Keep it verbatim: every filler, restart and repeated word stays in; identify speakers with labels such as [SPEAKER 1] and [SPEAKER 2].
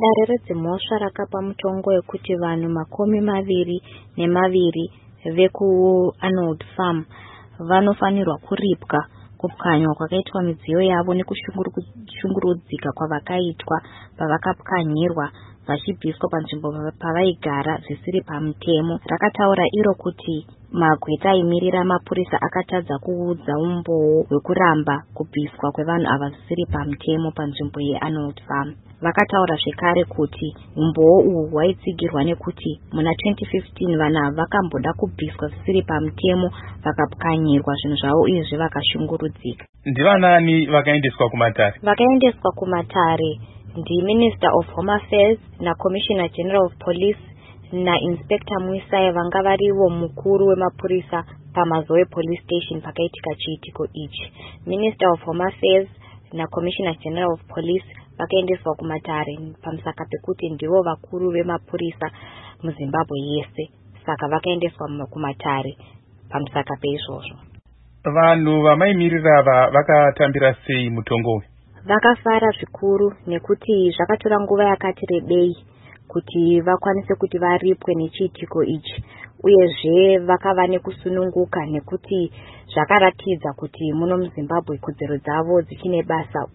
[SPEAKER 1] Dare redzimhosva rakapa mutongo wekuti vanhu makumi maviri nemaviri vekuArnold Farm vanofanirwa kuripwa kupwanywa kwakaitwa midziyo yavo nekushungurudzika kwavakaitwa pavakapwanyirwa vachibviswa panzvimbo pavaigara zvisiri pamutemo. Rakataura iro kuti magweta aimirira mapurisa akatadza kuudza umboo hwekuramba kubviswa kwevanhu ava zvisiri pamutemo panzvimbo yeArnold Farm. Vakataura zvekare kuti umboo uhu hwaitsigirwa nekuti muna twenty fifteen vanhu ava vakamboda kubviswa zvisiri pamutemo vakapwanyirwa zvinhu zvavo uyezve vakashungurudzika.
[SPEAKER 2] Ndivanani vakaendeswa kumatare?
[SPEAKER 1] Vakaendeswa kumatare ndi Minister of Home Affairs na Commissioner General of Police na Inspector Mwisai vanga varivo mukuru wemapurisa paMazoe Police Station pakaitika chiitiko ichi. Minister of Home Affairs na Commissioner General of Police vakaendeswa kumatare pamusaka pekuti ndivo vakuru vemapurisa muZimbabwe yese, saka vakaendeswa kumatare pamusaka peizvozvo.
[SPEAKER 2] Vanhu vamaimirira ava vakatambira sei mutongo?
[SPEAKER 1] Vakafara zvikuru nekuti zvakatora nguva yakati rebei kuti vakwanise kuti varipwe nechiitiko ichi, uyezve vakava nekusununguka nekuti zvakaratidza kuti muno muZimbabwe kodzero dzavo dzichine basa